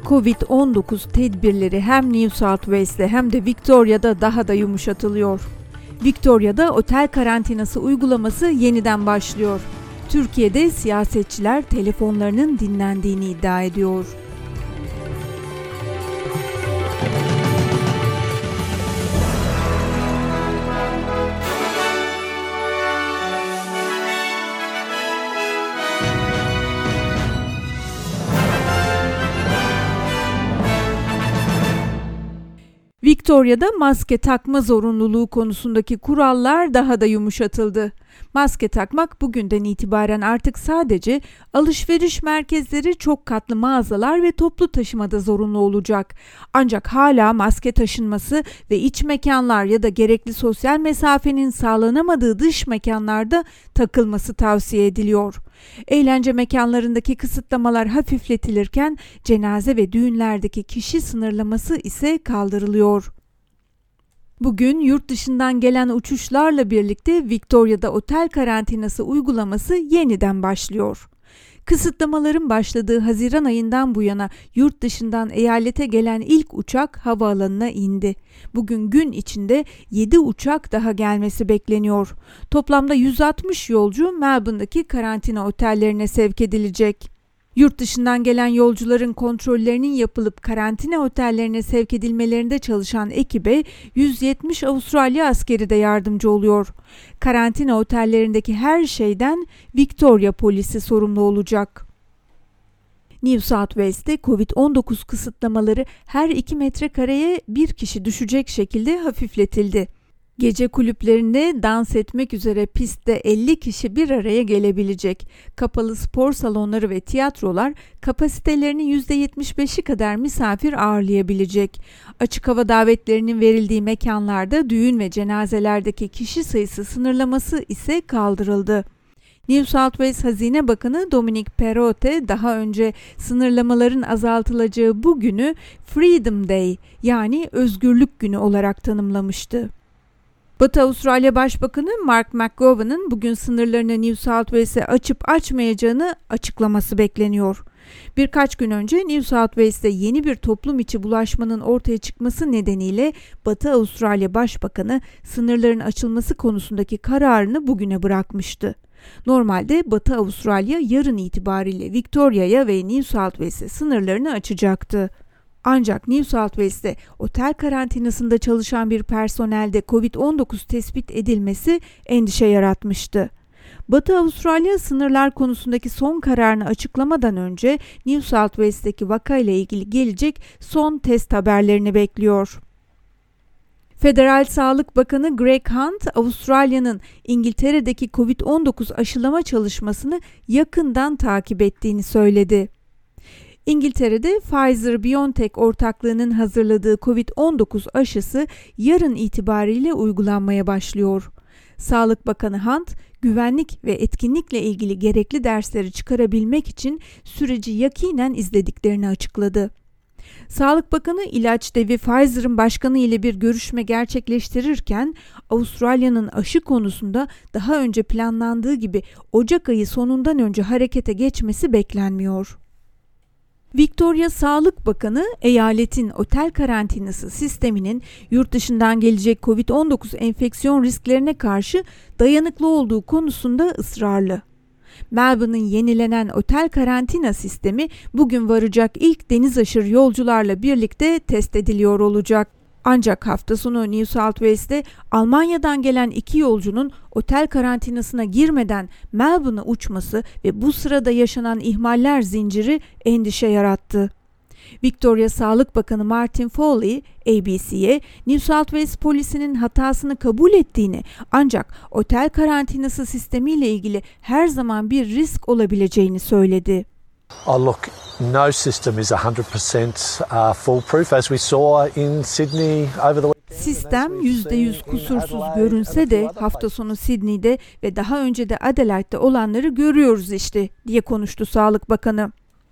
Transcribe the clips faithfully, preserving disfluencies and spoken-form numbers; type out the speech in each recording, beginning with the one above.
kovid on dokuz tedbirleri hem New South Wales'te hem de Victoria'da daha da yumuşatılıyor. Victoria'da otel karantinası uygulaması yeniden başlıyor. Türkiye'de siyasetçiler telefonlarının dinlendiğini iddia ediyor. Victoria'da maske takma zorunluluğu konusundaki kurallar daha da yumuşatıldı. Maske takmak bugünden itibaren artık sadece alışveriş merkezleri, çok katlı mağazalar ve toplu taşımada zorunlu olacak. Ancak hala maske taşınması ve iç mekanlar ya da gerekli sosyal mesafenin sağlanamadığı dış mekanlarda takılması tavsiye ediliyor. Eğlence mekanlarındaki kısıtlamalar hafifletilirken cenaze ve düğünlerdeki kişi sınırlaması ise kaldırılıyor. Bugün yurt dışından gelen uçuşlarla birlikte Victoria'da otel karantinası uygulaması yeniden başlıyor. Kısıtlamaların başladığı Haziran ayından bu yana yurt dışından eyalete gelen ilk uçak havaalanına indi. Bugün gün içinde yedi uçak daha gelmesi bekleniyor. Toplamda yüz altmış yolcu Melbourne'daki karantina otellerine sevk edilecek. Yurt dışından gelen yolcuların kontrollerinin yapılıp karantina otellerine sevk edilmelerinde çalışan ekibe yüz yetmiş Avustralya askeri de yardımcı oluyor. Karantina otellerindeki her şeyden Victoria polisi sorumlu olacak. New South Wales'te kovid on dokuz kısıtlamaları her iki metrekareye bir kişi düşecek şekilde hafifletildi. Gece kulüplerinde dans etmek üzere pistte elli kişi bir araya gelebilecek. Kapalı spor salonları ve tiyatrolar kapasitelerinin yüzde yetmiş beşi kadar misafir ağırlayabilecek. Açık hava davetlerinin verildiği mekanlarda düğün ve cenazelerdeki kişi sayısı sınırlaması ise kaldırıldı. New South Wales Hazine Bakanı Dominic Perrottet daha önce sınırlamaların azaltılacağı bu günü Freedom Day, yani Özgürlük Günü olarak tanımlamıştı. Batı Avustralya Başbakanı Mark McGovern'ın bugün sınırlarını New South Wales'e açıp açmayacağını açıklaması bekleniyor. Birkaç gün önce New South Wales'te yeni bir toplum içi bulaşmanın ortaya çıkması nedeniyle Batı Avustralya Başbakanı sınırların açılması konusundaki kararını bugüne bırakmıştı. Normalde Batı Avustralya yarın itibariyle Victoria'ya ve New South Wales'e sınırlarını açacaktı. Ancak New South Wales'te otel karantinasında çalışan bir personelde kovid on dokuz tespit edilmesi endişe yaratmıştı. Batı Avustralya sınırlar konusundaki son kararını açıklamadan önce New South Wales'teki vakayla ilgili gelecek son test haberlerini bekliyor. Federal Sağlık Bakanı Greg Hunt, Avustralya'nın İngiltere'deki kovid on dokuz aşılama çalışmasını yakından takip ettiğini söyledi. İngiltere'de Pfizer-BioNTech ortaklığının hazırladığı kovid on dokuz aşısı yarın itibariyle uygulanmaya başlıyor. Sağlık Bakanı Hunt, güvenlik ve etkinlikle ilgili gerekli dersleri çıkarabilmek için süreci yakinen izlediklerini açıkladı. Sağlık Bakanı ilaç devi Pfizer'ın başkanı ile bir görüşme gerçekleştirirken Avustralya'nın aşı konusunda daha önce planlandığı gibi Ocak ayı sonundan önce harekete geçmesi beklenmiyor. Victoria Sağlık Bakanı, eyaletin otel karantinası sisteminin yurt dışından gelecek kovid on dokuz enfeksiyon risklerine karşı dayanıklı olduğu konusunda ısrarlı. Melbourne'ın yenilenen otel karantina sistemi bugün varacak ilk deniz aşırı yolcularla birlikte test ediliyor olacak. Ancak hafta sonu New South Wales'te Almanya'dan gelen iki yolcunun otel karantinasına girmeden Melbourne'a uçması ve bu sırada yaşanan ihmaller zinciri endişe yarattı. Victoria Sağlık Bakanı Martin Foley, A B C'ye New South Wales polisinin hatasını kabul ettiğini, ancak otel karantinası sistemiyle ilgili her zaman bir risk olabileceğini söyledi. Oh look, no system is one hundred percent uh, foolproof as we saw in Sydney over the weekend. Sistem yüzde yüz kusursuz görünse de hafta sonu Sydney'de ve daha önce de Adelaide'de olanları görüyoruz işte, diye konuştu Sağlık Bakanı.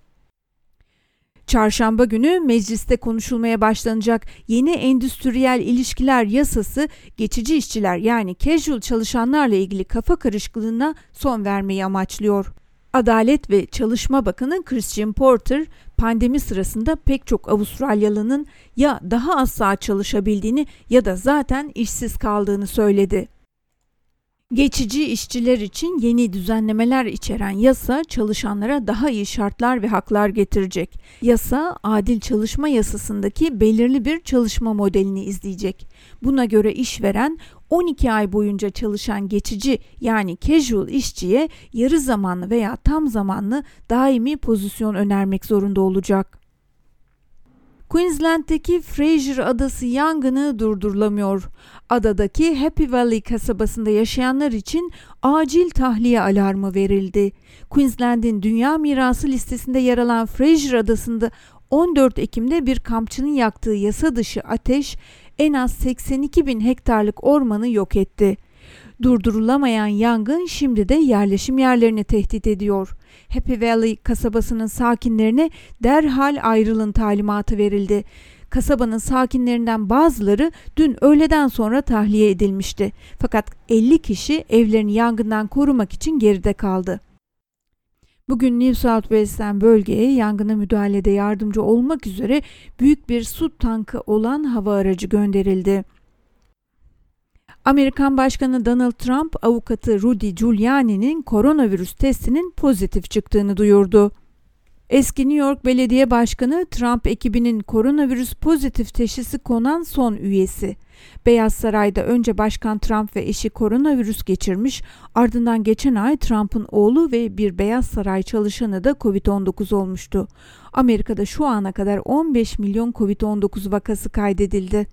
Çarşamba günü mecliste konuşulmaya başlanacak yeni endüstriyel ilişkiler yasası geçici işçiler yani casual çalışanlarla ilgili kafa karışıklığına son vermeyi amaçlıyor. Adalet ve Çalışma Bakanı Christian Porter, pandemi sırasında pek çok Avustralyalının ya daha az saat çalışabildiğini ya da zaten işsiz kaldığını söyledi. Geçici işçiler için yeni düzenlemeler içeren yasa çalışanlara daha iyi şartlar ve haklar getirecek. Yasa, adil çalışma yasasındaki belirli bir çalışma modelini izleyecek. Buna göre işveren on iki ay boyunca çalışan geçici yani casual işçiye yarı zamanlı veya tam zamanlı daimi pozisyon önermek zorunda olacak. Queensland'deki Fraser Adası yangını durdurulamıyor. Adadaki Happy Valley kasabasında yaşayanlar için acil tahliye alarmı verildi. Queensland'in Dünya Mirası listesinde yer alan Fraser Adası'nda on dört Ekim'de bir kampçının yaktığı yasa dışı ateş en az seksen iki bin hektarlık ormanı yok etti. Durdurulamayan yangın şimdi de yerleşim yerlerini tehdit ediyor. Happy Valley kasabasının sakinlerine derhal ayrılın talimatı verildi. Kasabanın sakinlerinden bazıları dün öğleden sonra tahliye edilmişti. Fakat elli kişi evlerini yangından korumak için geride kaldı. Bugün New South Wales'ten bölgeye yangına müdahalede yardımcı olmak üzere büyük bir su tankı olan hava aracı gönderildi. Amerikan Başkanı Donald Trump, avukatı Rudy Giuliani'nin koronavirüs testinin pozitif çıktığını duyurdu. Eski New York Belediye Başkanı, Trump ekibinin koronavirüs pozitif teşhisi konan son üyesi. Beyaz Saray'da önce Başkan Trump ve eşi koronavirüs geçirmiş, ardından geçen ay Trump'ın oğlu ve bir Beyaz Saray çalışanı da kovid on dokuz olmuştu. Amerika'da şu ana kadar on beş milyon kovid on dokuz vakası kaydedildi.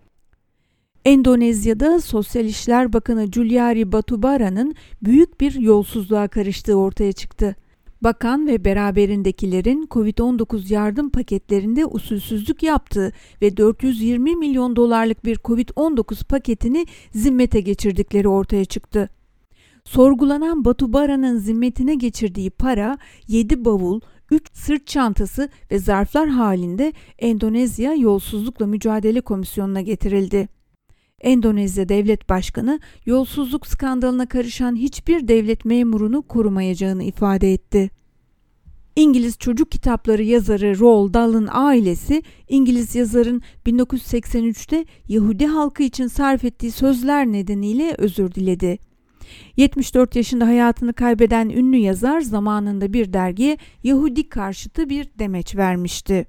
Endonezya'da Sosyal İşler Bakanı Juliari Batubara'nın büyük bir yolsuzluğa karıştığı ortaya çıktı. Bakan ve beraberindekilerin kovid on dokuz yardım paketlerinde usulsüzlük yaptığı ve dört yüz yirmi milyon dolarlık bir kovid on dokuz paketini zimmete geçirdikleri ortaya çıktı. Sorgulanan Batubara'nın zimmetine geçirdiği para yedi bavul, üç sırt çantası ve zarflar halinde Endonezya Yolsuzlukla Mücadele Komisyonu'na getirildi. Endonezya Devlet Başkanı, yolsuzluk skandalına karışan hiçbir devlet memurunu korumayacağını ifade etti. İngiliz çocuk kitapları yazarı Roald Dahl'ın ailesi, İngiliz yazarın bin dokuz yüz seksen üçte Yahudi halkı için sarf ettiği sözler nedeniyle özür diledi. yetmiş dört yaşında hayatını kaybeden ünlü yazar zamanında bir dergiye Yahudi karşıtı bir demeç vermişti.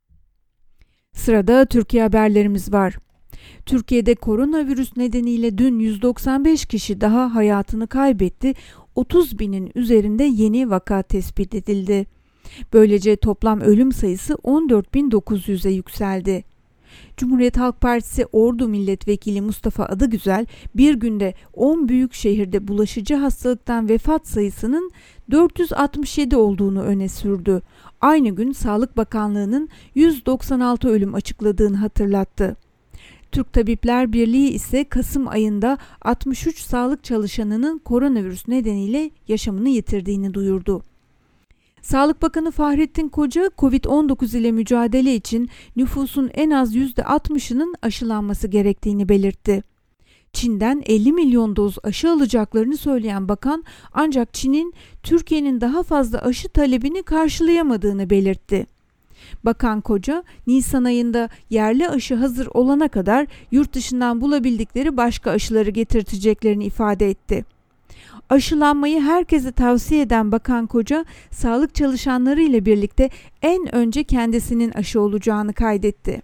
Sırada Türkiye haberlerimiz var. Türkiye'de koronavirüs nedeniyle dün yüz doksan beş kişi daha hayatını kaybetti, otuz binin üzerinde yeni vaka tespit edildi. Böylece toplam ölüm sayısı on dört bin dokuz yüze yükseldi. Cumhuriyet Halk Partisi Ordu Milletvekili Mustafa Adıgüzel bir günde on büyük şehirde bulaşıcı hastalıktan vefat sayısının dört yüz altmış yedi olduğunu öne sürdü. Aynı gün Sağlık Bakanlığı'nın yüz doksan altı ölüm açıkladığını hatırlattı. Türk Tabipler Birliği ise Kasım ayında altmış üç sağlık çalışanının koronavirüs nedeniyle yaşamını yitirdiğini duyurdu. Sağlık Bakanı Fahrettin Koca, kovid on dokuz ile mücadele için nüfusun en az yüzde altmışının aşılanması gerektiğini belirtti. Çin'den elli milyon doz aşı alacaklarını söyleyen bakan, ancak Çin'in Türkiye'nin daha fazla aşı talebini karşılayamadığını belirtti. Bakan Koca, Nisan ayında yerli aşı hazır olana kadar yurt dışından bulabildikleri başka aşıları getirteceklerini ifade etti. Aşılanmayı herkese tavsiye eden Bakan Koca, sağlık çalışanları ile birlikte en önce kendisinin aşı olacağını kaydetti.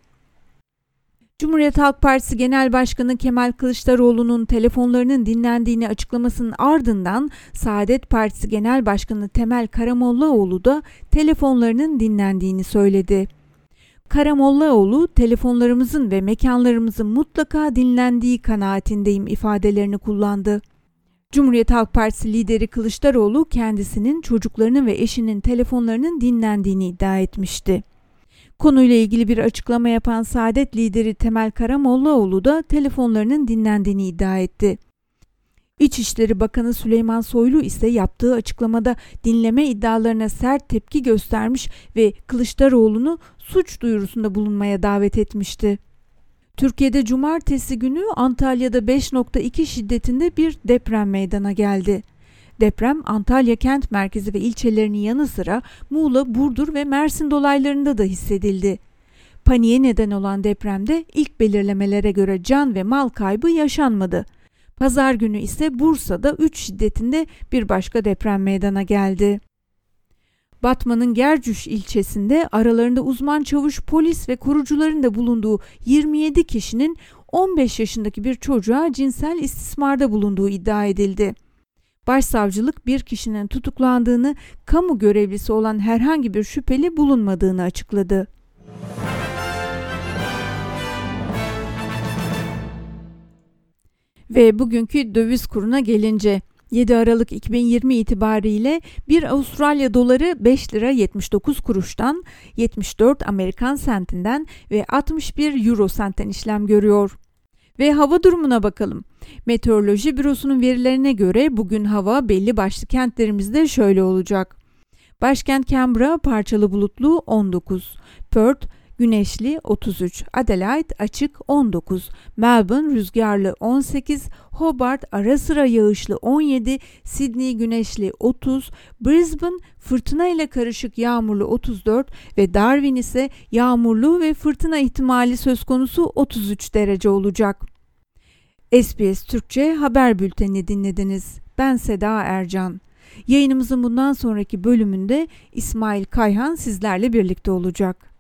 Cumhuriyet Halk Partisi Genel Başkanı Kemal Kılıçdaroğlu'nun telefonlarının dinlendiğini açıklamasının ardından Saadet Partisi Genel Başkanı Temel Karamollaoğlu da telefonlarının dinlendiğini söyledi. Karamollaoğlu, telefonlarımızın ve mekanlarımızın mutlaka dinlendiği kanaatindeyim ifadelerini kullandı. Cumhuriyet Halk Partisi lideri Kılıçdaroğlu kendisinin, çocuklarının ve eşinin telefonlarının dinlendiğini iddia etmişti. Konuyla ilgili bir açıklama yapan Saadet lideri Temel Karamollaoğlu da telefonlarının dinlendiğini iddia etti. İçişleri Bakanı Süleyman Soylu ise yaptığı açıklamada dinleme iddialarına sert tepki göstermiş ve Kılıçdaroğlu'nu suç duyurusunda bulunmaya davet etmişti. Türkiye'de cumartesi günü Antalya'da beş nokta iki şiddetinde bir deprem meydana geldi. Deprem Antalya kent merkezi ve ilçelerinin yanı sıra Muğla, Burdur ve Mersin dolaylarında da hissedildi. Paniğe neden olan depremde ilk belirlemelere göre can ve mal kaybı yaşanmadı. Pazar günü ise Bursa'da üç şiddetinde bir başka deprem meydana geldi. Batman'ın Gercüş ilçesinde aralarında uzman çavuş, polis ve korucuların da bulunduğu yirmi yedi kişinin on beş yaşındaki bir çocuğa cinsel istismarda bulunduğu iddia edildi. Başsavcılık bir kişinin tutuklandığını, kamu görevlisi olan herhangi bir şüpheli bulunmadığını açıkladı. Ve bugünkü döviz kuruna gelince yedi Aralık iki bin yirmi itibariyle bir Avustralya doları beş lira yetmiş dokuz kuruştan, yetmiş dört Amerikan sentinden ve altmış bir Euro sentten işlem görüyor. Ve hava durumuna bakalım. Meteoroloji Bürosu'nun verilerine göre bugün hava belli başlı kentlerimizde şöyle olacak. Başkent Canberra parçalı bulutlu on dokuz, Perth güneşli otuz üç, Adelaide açık on dokuz, Melbourne rüzgarlı on sekiz, Hobart ara sıra yağışlı on yedi, Sydney güneşli otuz, Brisbane fırtına ile karışık yağmurlu otuz dört ve Darwin ise yağmurlu ve fırtına ihtimali söz konusu otuz üç derece olacak. S B S Türkçe haber bültenini dinlediniz. Ben Seda Ercan. Yayınımızın bundan sonraki bölümünde İsmail Kayhan sizlerle birlikte olacak.